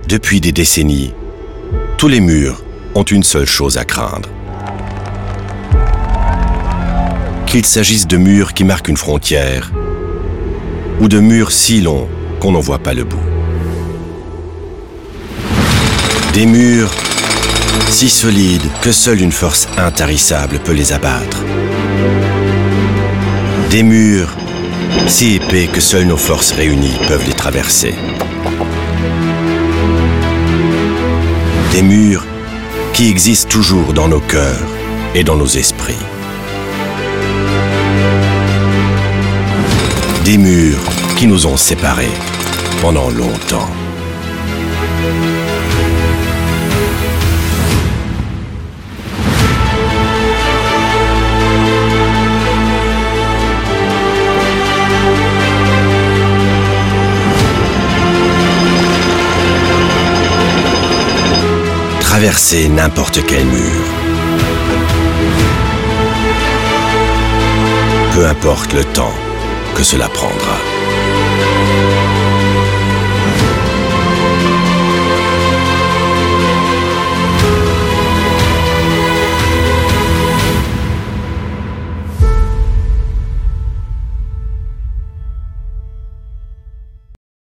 Depuis des décennies, tous les murs ont une seule chose à craindre. Qu'il s'agisse de murs qui marquent une frontière ou de murs si longs qu'on n'en voit pas le bout. Des murs si solides que seule une force intarissable peut les abattre. Des murs si épais que seules nos forces réunies peuvent les traverser. Des murs qui existent toujours dans nos cœurs et dans nos esprits. Des murs qui nous ont séparés pendant longtemps. Traverser n'importe quel mur. Peu importe le temps que cela prendra.